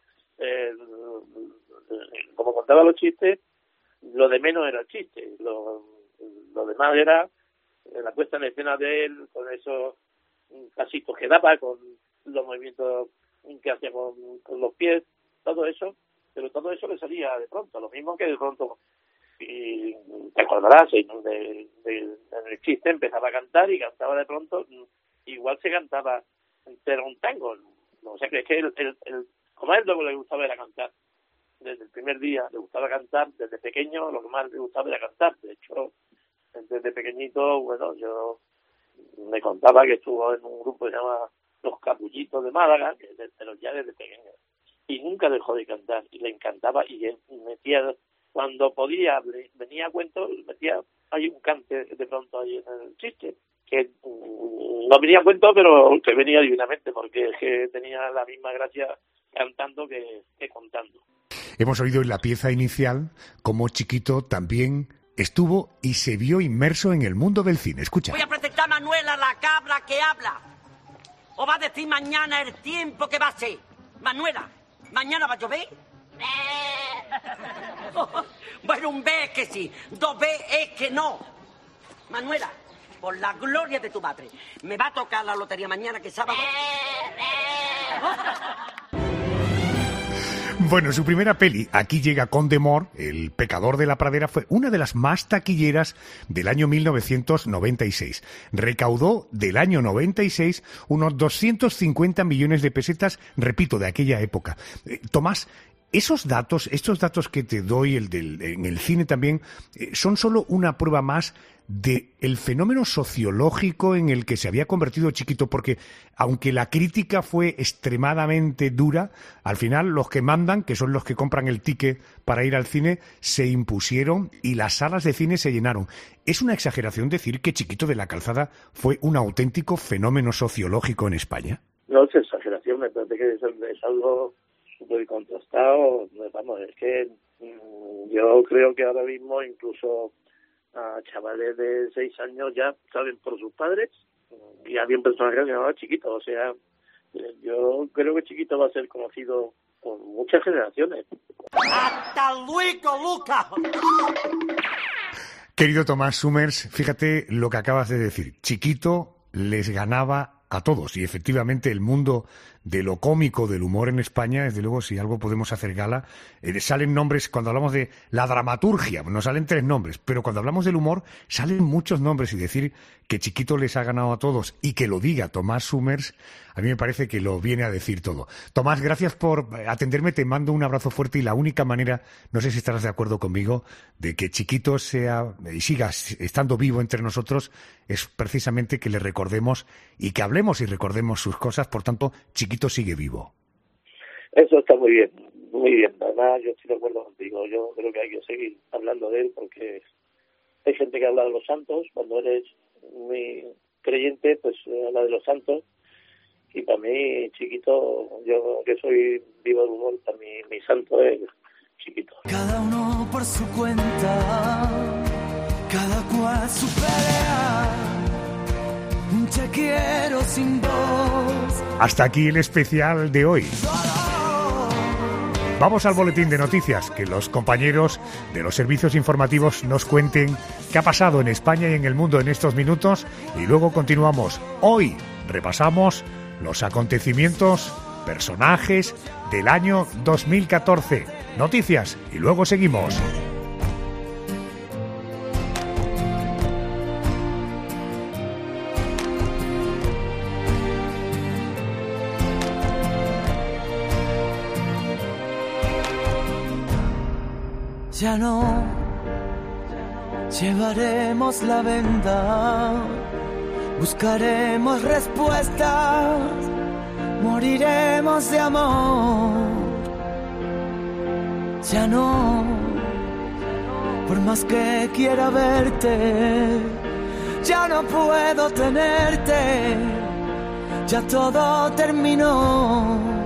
como contaba los chistes, lo de menos era el chiste, lo demás era la puesta en escena de él, con esos pasitos que daba, con los movimientos que hacía con los pies, todo eso, pero todo eso le salía de pronto, lo mismo que de pronto, y te acordarás, en el chiste empezaba a cantar y cantaba de pronto, igual se cantaba entero un tango, ¿no? O sea, que es que como a él luego le gustaba era cantar, desde el primer día le gustaba cantar, desde pequeño lo que más le gustaba era cantar, de hecho, desde pequeñito, bueno, yo me contaba que estuvo en un grupo que se llama Los Capullitos de Málaga, pero ya desde pequeño, y nunca dejó de cantar, y le encantaba, y él metía, cuando podía, venía a cuento, metía ahí un cante de pronto ahí en el chiste, que no venía a cuento, pero que venía divinamente, porque es que tenía la misma gracia cantando que contando. Hemos oído en la pieza inicial cómo Chiquito también estuvo y se vio inmerso en el mundo del cine. Escucha. Voy a presentar a Manuela, la cabra que habla. ¿O va a decir mañana el tiempo que va a ser? Manuela, ¿mañana va a llover? Bueno, un B es que sí, 2B es que no. Manuela, por la gloria de tu madre, me va a tocar la lotería mañana, que es sábado. Bueno, su primera peli, Aquí llega Condemor, El pecador de la pradera, fue una de las más taquilleras del año 1996. Recaudó del año 96 unos 250 millones de pesetas, repito, de aquella época. Tomás, estos datos que te doy, en el cine también, son solo una prueba más del fenómeno sociológico en el que se había convertido Chiquito, porque aunque la crítica fue extremadamente dura, al final los que mandan, que son los que compran el ticket para ir al cine, se impusieron y las salas de cine se llenaron. ¿Es una exageración decir que Chiquito de la Calzada fue un auténtico fenómeno sociológico en España? No es exageración, me parece que es algo súper contrastado. Vamos, es que yo creo que ahora mismo incluso a chavales de 6 años ya saben por sus padres, y había un personaje que se llamaba Chiquito, o sea, yo creo que Chiquito va a ser conocido por muchas generaciones. ¡Hasta luego, Luca! Querido Tomás Summers, fíjate lo que acabas de decir. Chiquito les ganaba a todos, y efectivamente el mundo de lo cómico, del humor en España, desde luego, si algo podemos hacer gala, salen nombres, cuando hablamos de la dramaturgia, nos salen 3 nombres, pero cuando hablamos del humor, salen muchos nombres, y decir que Chiquito les ha ganado a todos, y que lo diga Tomás Summers, a mí me parece que lo viene a decir todo. Tomás, gracias por atenderme, te mando un abrazo fuerte, y la única manera, no sé si estarás de acuerdo conmigo, de que Chiquito sea y siga estando vivo entre nosotros, es precisamente que le recordemos y que hablemos y recordemos sus cosas. Por tanto, Chiquito sigue vivo. Eso está muy bien, muy bien. Además, yo estoy de acuerdo contigo. Yo creo que hay que seguir hablando de él, porque hay gente que habla de los santos. Cuando eres muy creyente, pues habla de los santos. Y para mí, Chiquito, yo que soy vivo del humor, para mí mi santo es Chiquito. Cada uno por su cuenta, cada cual su pelea. Te quiero sin voz. Hasta aquí el especial de hoy. Vamos al boletín de noticias, que los compañeros de los servicios informativos nos cuenten qué ha pasado en España y en el mundo en estos minutos, y luego continuamos. Hoy repasamos los acontecimientos, personajes del año 2014. Noticias y luego seguimos. Ya no llevaremos la venda, buscaremos respuestas, moriremos de amor. Ya no, por más que quiera verte, ya no puedo tenerte, ya todo terminó.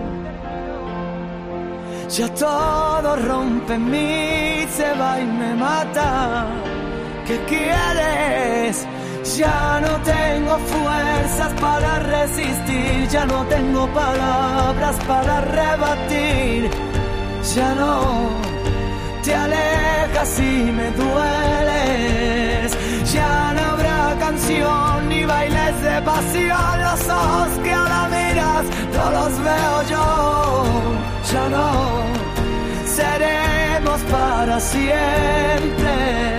Ya todo rompe en mí, se va y me mata. ¿Qué quieres? Ya no tengo fuerzas para resistir, ya no tengo palabras para rebatir. Ya no te alejas y me dueles. Ya no habrá canción ni bailes de pasión. Los ojos que ahora miras no los veo yo. Ya no seremos para siempre.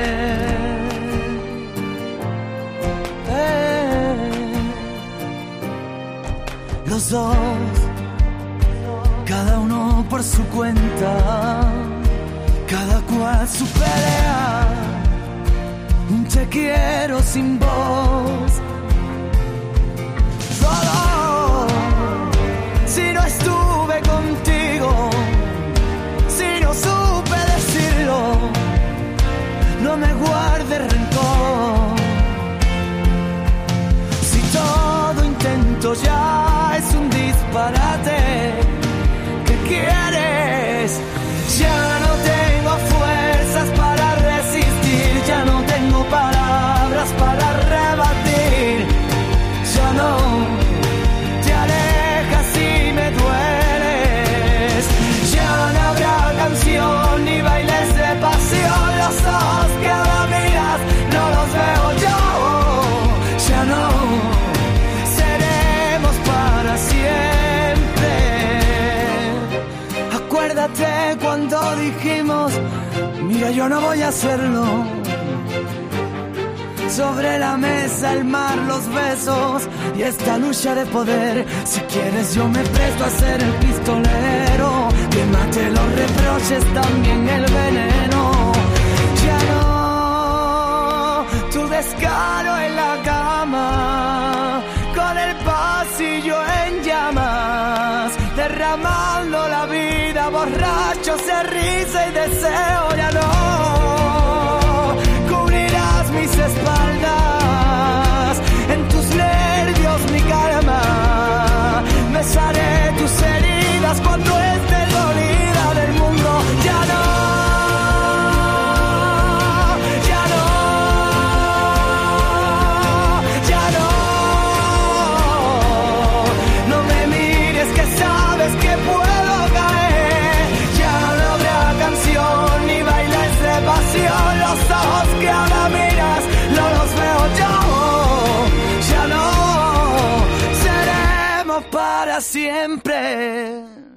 Los dos, cada uno por su cuenta, cada cual su pelea. Te quiero sin voz. Solo si no estuve contigo, si no supe decirlo, no me guardes rencor. Si todo intento ya es un disparate, ¿qué quieres? Ya no tengo fuerzas para resistir, ya no tengo palabras para rebatir. Ya no te alejas y me dueles. Ya no habrá canción ni bailes de pasión. Los ojos que ahora miras no los veo yo. Ya no seremos para siempre. Acuérdate cuando dijimos, mira, yo no voy a hacerlo. Sobre la mesa el mar, los besos y esta lucha de poder. Si quieres yo me presto a ser el pistolero, que mate los reproches, también el veneno. Ya no tu descaro en la cama, con el pasillo en llamas, derramando la vida, borrachos de risa y deseo. Ya no cubrirás mis espaldas, en tus nervios mi calma, besaré tus heridas cuando esté dolida del mundo. Ya no, ya no, ya no, no me mires que sabes que puedo caer. Ya no habrá canción ni bailes de pasión. Los ojos que ahora miras no los veo yo. Ya no seremos para siempre.